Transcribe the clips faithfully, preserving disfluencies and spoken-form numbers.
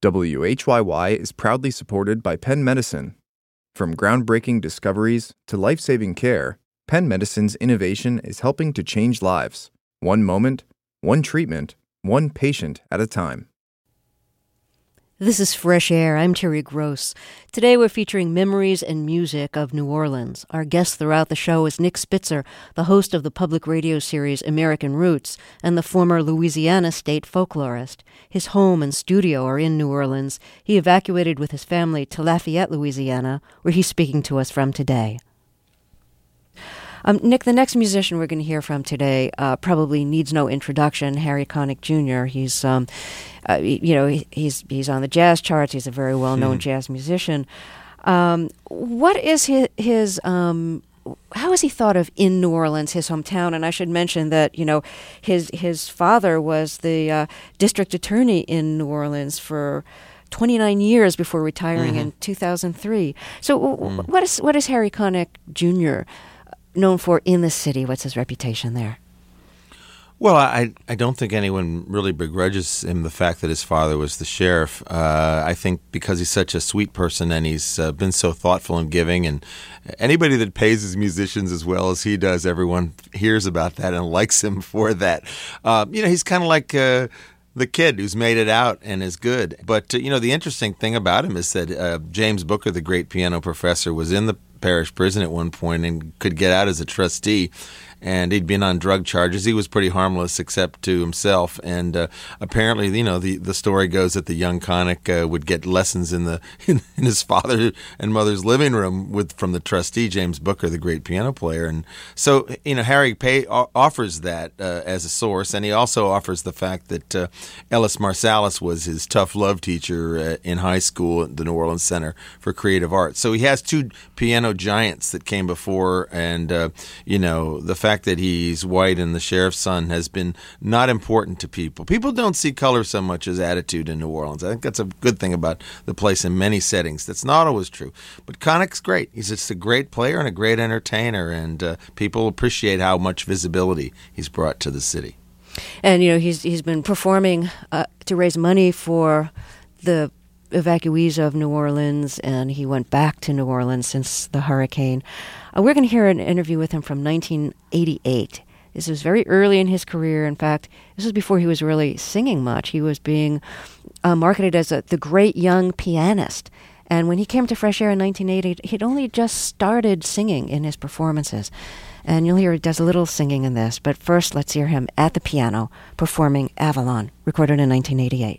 W H Y Y is proudly supported by Penn Medicine. From groundbreaking discoveries to life-saving care, Penn Medicine's innovation is helping to change lives, one moment, one treatment, one patient at a time. This is Fresh Air. I'm Terry Gross. Today we're featuring memories and music of New Orleans. Our guest throughout the show is Nick Spitzer, the host of the public radio series American Roots and the former Louisiana state folklorist. His home and studio are in New Orleans. He evacuated with his family to Lafayette, Louisiana, where he's speaking to us from today. Um, Nick, the next musician we're going to hear from today uh, probably needs no introduction. Harry Connick Junior He's, um, uh, you know, he, he's he's on the jazz charts. He's a very well-known hmm. jazz musician. Um, what is his, his um, how is he thought of in New Orleans, his hometown? And I should mention that, you know, his his father was the uh, district attorney in New Orleans for twenty-nine years before retiring mm-hmm. in two thousand three. So, mm. what is what is Harry Connick Junior known for in the city? What's his reputation there? Well, I I don't think anyone really begrudges him the fact that his father was the sheriff. Uh, I think because he's such a sweet person and he's uh, been so thoughtful and giving, and anybody that pays his musicians as well as he does, everyone hears about that and likes him for that. Uh, you know, he's kind of like Uh, the kid who's made it out and is good. But, uh, you know, the interesting thing about him is that uh, James Booker, the great piano professor, was in the parish prison at one point and could get out as a trustee. And he'd been on drug charges. He was pretty harmless except to himself. And uh, apparently, you know, the, the story goes that the young Connick uh, would get lessons in the in, in his father and mother's living room with from the trustee, James Booker, the great piano player. And so, you know, Harry Pay offers that uh, as a source. And he also offers the fact that uh, Ellis Marsalis was his tough love teacher uh, in high school at the New Orleans Center for Creative Arts. So he has two piano giants that came before. And, uh, you know, the fact that he's white and the sheriff's son has been not important to people. People don't see color so much as attitude in New Orleans. I think that's a good thing about the place in many settings. That's not always true. But Connick's great. He's just a great player and a great entertainer, and uh, people appreciate how much visibility he's brought to the city. And, you know, he's he's been performing uh, to raise money for the evacuees of New Orleans, and he went back to New Orleans since the hurricane. Uh, we're going to hear an interview with him from nineteen eighty-eight. This was very early in his career. In fact, this was before he was really singing much. He was being uh, marketed as a, the great young pianist. And when he came to Fresh Air in nineteen eighty, he'd only just started singing in his performances. And you'll hear he does a little singing in this. But first, let's hear him at the piano performing Avalon, recorded in nineteen eighty-eight.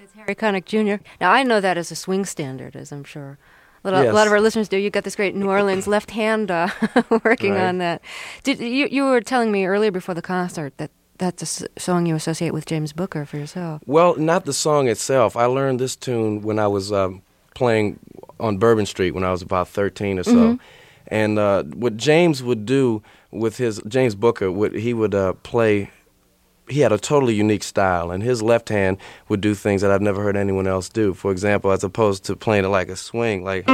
It's Harry Connick Junior Now, I know that as a swing standard, as I'm sure a lot, Yes. a lot of our listeners do. You got this great New Orleans left hand uh, working Right. on that. Did you? You were telling me earlier before the concert that that's a s- song you associate with James Booker for yourself. Well, not the song itself. I learned this tune when I was um, playing on Bourbon Street when I was about thirteen or so. Mhm. And uh, what James would do with his, James Booker, would, he would uh, play, he had a totally unique style, and his left hand would do things that I've never heard anyone else do. For example, as opposed to playing it like a swing, like,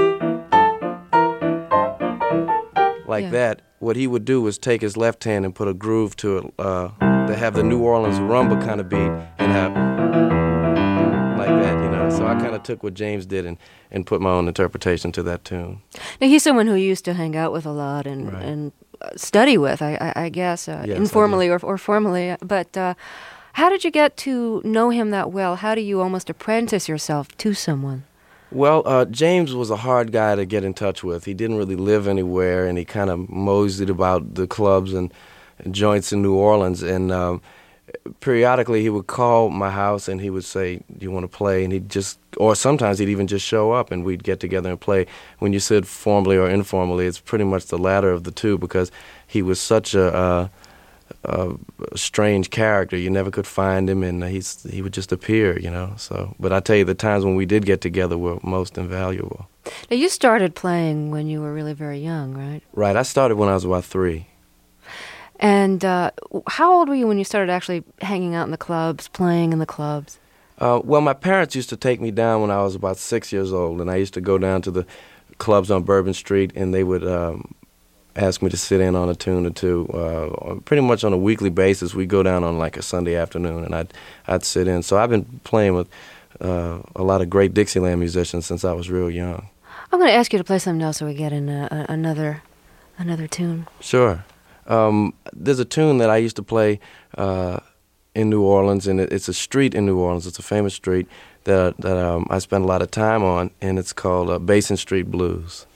like Yeah. that, what he would do was take his left hand and put a groove to it, uh, to have the New Orleans rumba kind of beat, and have like that, you know. So I kind of took what James did and, and put my own interpretation to that tune. Now, he's someone who you used to hang out with a lot and Right. and uh, study with, I, I, I guess, uh, Yes, I informally or, or formally. But uh, how did you get to know him that well? How do you almost apprentice yourself to someone? Well, uh, James was a hard guy to get in touch with. He didn't really live anywhere, and he kind of moseyed about the clubs and, and joints in New Orleans. And um, periodically, he would call my house, and he would say, "Do you want to play?" And he'd just, or sometimes he'd even just show up, and we'd get together and play. When you said formally or informally, it's pretty much the latter of the two, because he was such a, uh, a strange character. You never could find him, and he's he would just appear, you know. So, but I tell you, the times when we did get together were most invaluable. Now, you started playing when you were really very young, right? Right, I started when I was about three. And uh, how old were you when you started actually hanging out in the clubs, playing in the clubs? Uh, well, my parents used to take me down when I was about six years old, and I used to go down to the clubs on Bourbon Street, and they would um, ask me to sit in on a tune or two. Uh, pretty much on a weekly basis, we'd go down on like a Sunday afternoon, and I'd I'd sit in. So I've been playing with uh, a lot of great Dixieland musicians since I was real young. I'm going to ask you to play something else so we get in a, a, another another tune. Sure. Um, there's a tune that I used to play uh, in New Orleans, and it, it's a street in New Orleans. It's a famous street that that um, I spent a lot of time on, and it's called uh, Basin Street Blues.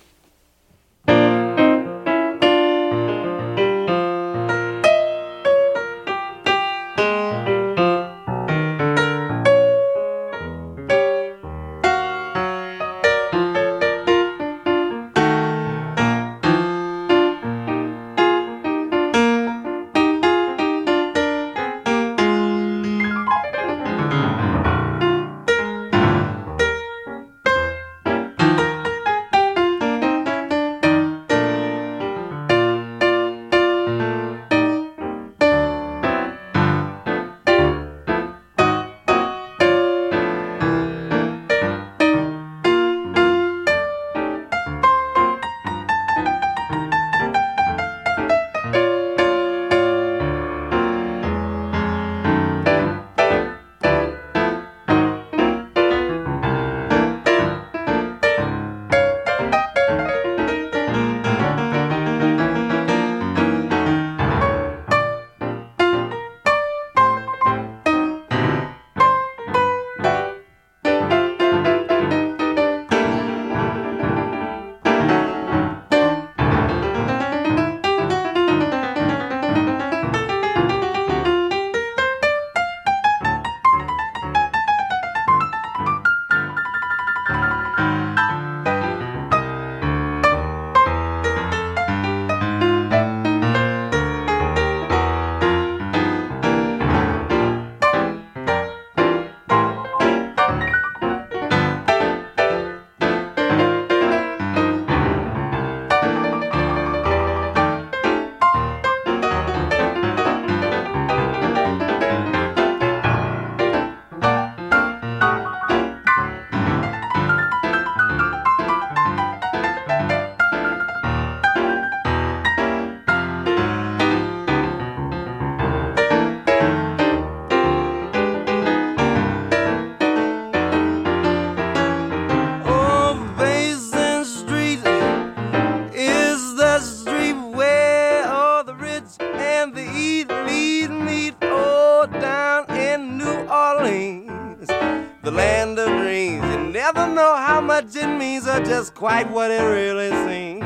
Just quite what it really seems.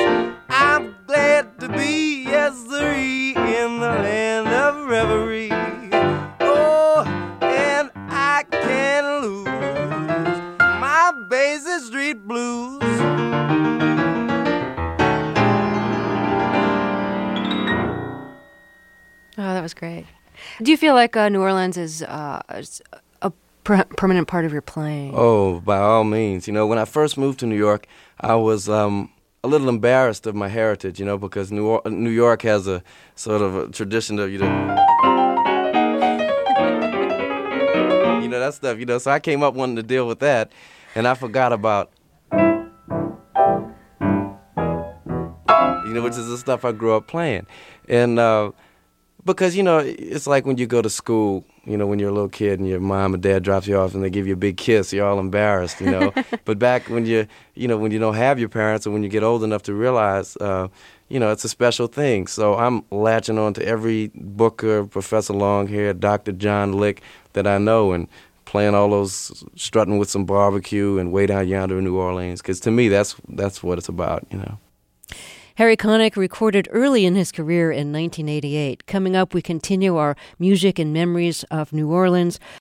I'm glad to be, yes, sirree, in the land of reverie. Oh, and I can't lose my Basie Street blues. Oh, that was great. Do you feel like uh, New Orleans is, uh, is a per- permanent part of your playing? Oh, by all means. You know, when I first moved to New York, I was um, a little embarrassed of my heritage, you know, because New, or- New York has a sort of a tradition of, you know, you know, that stuff, you know. So I came up wanting to deal with that, and I forgot about, you know, which is the stuff I grew up playing. And, uh, Because, you know, it's like when you go to school, you know, when you're a little kid and your mom and dad drops you off and they give you a big kiss, you're all embarrassed, you know. But back when you, you know, when you don't have your parents, or when you get old enough to realize, uh, you know, it's a special thing. So I'm latching on to every Booker, Professor Longhair, Doctor John Lick that I know, and playing all those, strutting with some barbecue and Way Down Yonder in New Orleans. Because to me, that's that's what it's about, you know. Harry Connick recorded early in his career in nineteen eighty-eight. Coming up, we continue our music and memories of New Orleans